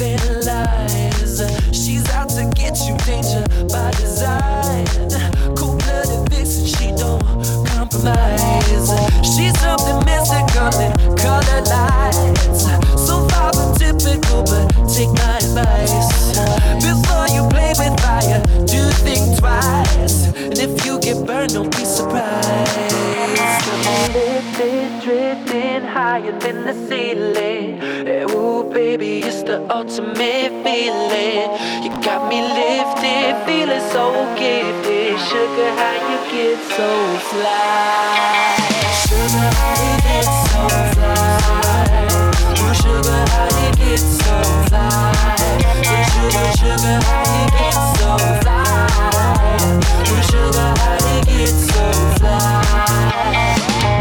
telling lies. She's out to get you, danger by design. Cold-blooded vixen, she don't compromise. She's something mystical in colored lights. So far from typical, but take my advice. Before you play with fire, do think twice. And if you get burned, don't be surprised. Lifted, drifting higher than the ceiling. Ooh, baby, it's the ultimate feeling. You got me lifted, feeling so gifted. Sugar, how you get so fly? Sugar, how you get so fly? Ooh, sugar, how you get so fly? Ooh, sugar, how you get so fly? Ooh, sugar, how you get so fly?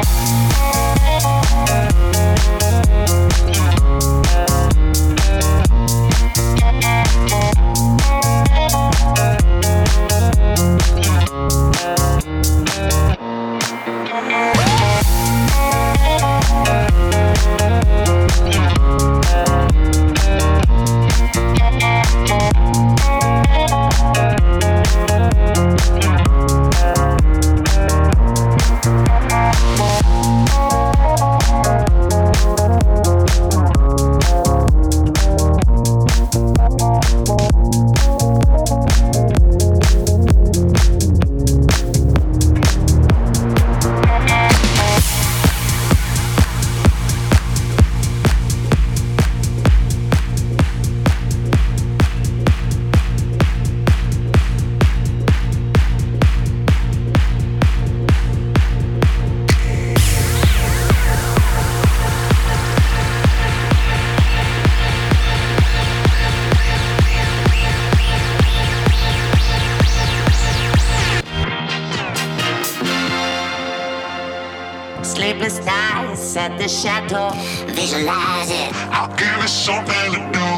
Sleepless nights at the chateau, visualize it. I'll give it something to do.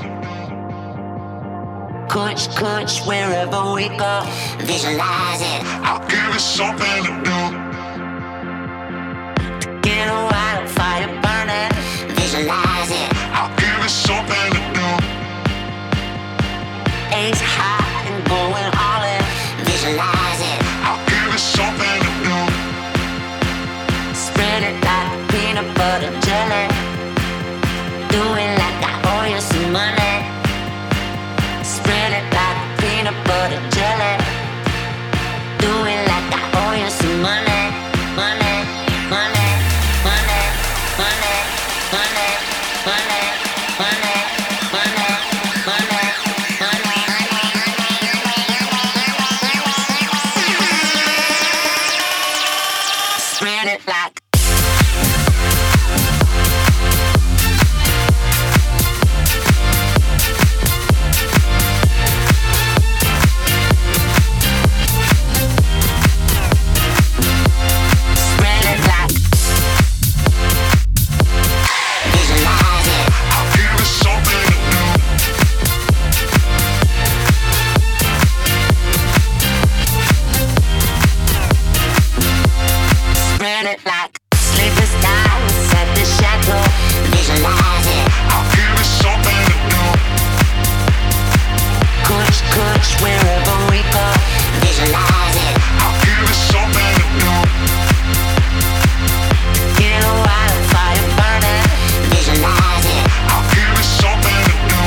Kuch, wherever we go, visualize it. I'll give it something to do. Get a wildfire burning, visualize it. I'll give it something to do. Ace high and going all in, visualize it. I'll give it something to do. Spread it like peanut butter jelly. Do it like I owe you some money. Spread it like peanut butter jelly. Do it like I owe you some money. Money, money, money, money, money, money, money, money, money, money. Spread it like sleepless nights at the chateau, visualize it. I'll give it something to do. Kuch, wherever we go, visualize it. I'll give it something to do. Get a wildfire burning, visualize it. I'll give it something to do.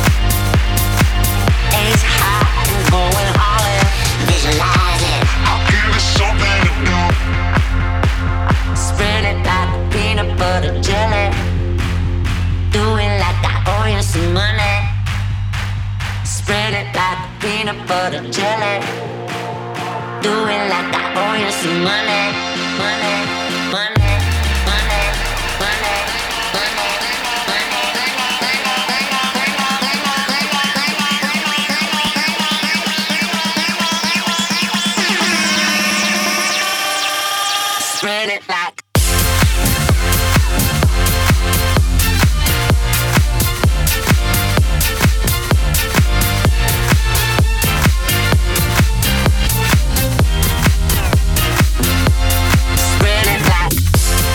Ace high and going all in, visualize it. I'll give it something to do. Spread it like peanut butter jelly. Do it like I owe you some money. Spread it like peanut butter jelly. Do it like I owe you some money. Money, money, money, money, money, money. Spread it like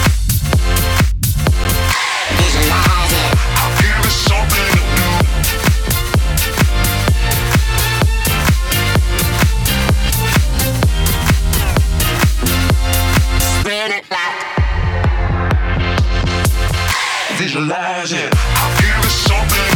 I'll give it something to do. visualize it. I'll give it something